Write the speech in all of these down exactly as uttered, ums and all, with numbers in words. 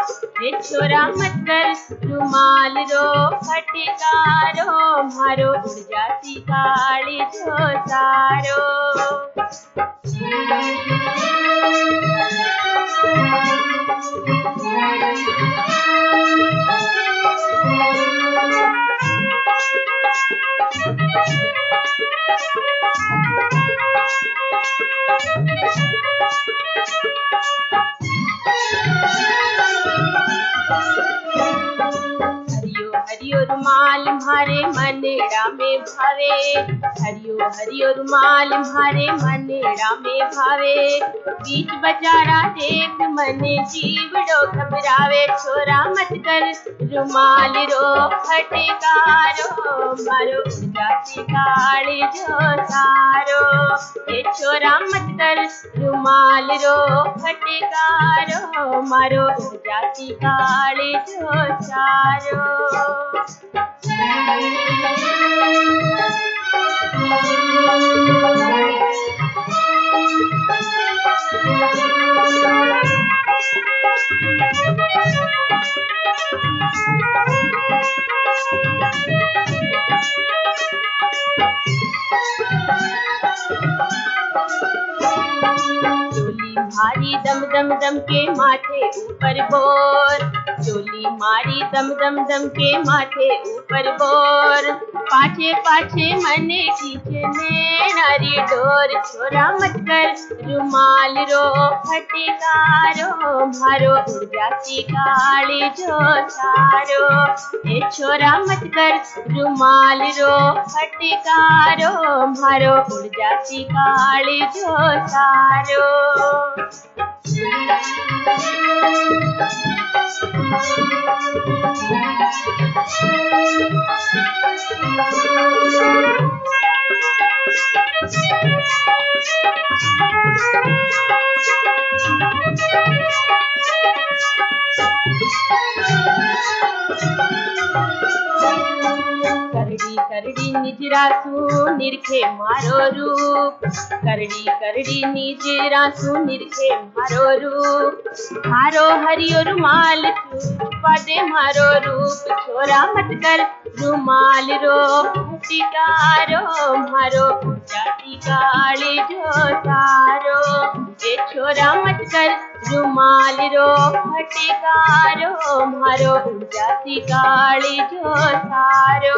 हे छोरा मत कर रुमाल रो फटकारो, मारो उड़ जाती काली जो सारो। हरियो रुमाल म्हारे मनेड़ा में भावे, हरियो हरियो रुमाल म्हारे मनेड़ा में भावे। बीच बजारा देख मने जीवड़ो घबरावे, छोरा मत कर रुमाल रो फटकारो, मारो उड़ जाती काली जो सारो। ये छोरा मत कर रुमाल रो फटकारो, मारो उड़ जाती काली जो सारो। चोली मारी दम दम दम के माथे ऊपर बोर, चोली मारी दम दम दम के माथे ऊपर बोर। पाछे पाछे मने खींचे नारी डोर, छोरा मत कर रुमाल रो फटकारो, मारो उड़ जाती काली जो सारो। ए छोरा मत कर रुमाल रो फटकारो, मारो उड़ जाती काली जो सारो। करड़ी करड़ी निजरा तू निरखे मारो रूप, करड़ी करड़ी निजरा तू निरखे मारो रूप। मारो हरियो रुमाल तू छुपा दे मारो रूप, छोरा मत कर रुमाल रो फटकारो, मारो उड़ जाती काली जो सारो। ए छोरा मत कर रुमाल रो फटकारो, मारो उड़ जाती काली जो सारो।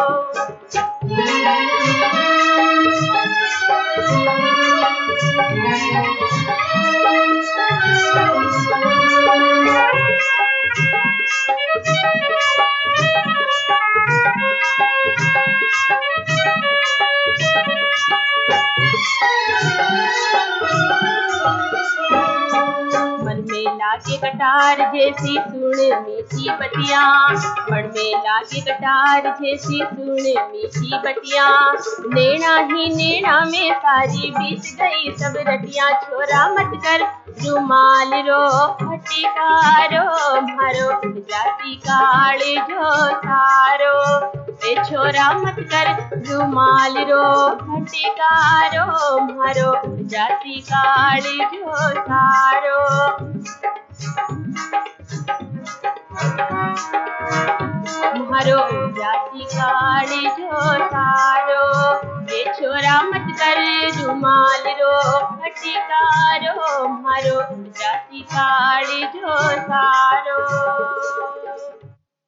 मन में लागे कटार जैसी सुन मीठी बतियां, मन में लागे कटार जैसी सुन मीठी बतियां। नैना ही नैना में सारी बीत गई सब रतियां, छोरा मत कर रुमाल रो फटकारो, मारो उड़ जाती काली जो सारो। ए छोरा मत कर रुमाल रो फटकारो, मारो उड़ जाती काली जो सारो। मारो उड़ जाती काली जो सारो। ये छोरा मत कर रुमाल रो फटकारो, मारो उड़ जाती काली जो सारो।